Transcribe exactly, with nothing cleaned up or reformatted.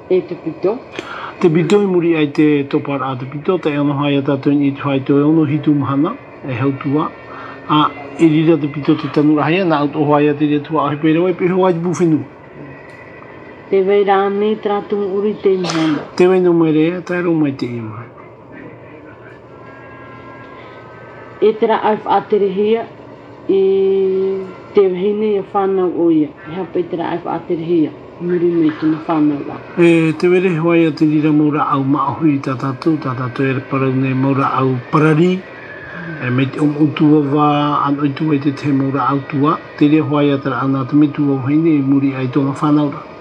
E te pito? Te pito i muri ai te topara a te pito, te ano hai ata tui i tuai te ono hitu mahana, e hautua. A i rira te pito te tanura haia, nā auto hai ati rea tua ahi pere wai, pe hoa i buwhinu. Te wei rāne tratung uri te mahana? Te wei no mai rea, tai ro mai te ima. E te ra ai whaaterehia i te wahine i a whanau o ia. E hapa i te ra ai whaaterehia, muri mei tuna whanau la. E te were hoai a te rira maura au maahui tā tātou, tā tātou e parau nei maura au parari. E me te om utua wā, an oitua i te te maura au tua. Te rea hoai a te ra ana te mitu au heine i muri ai tonga whanau la.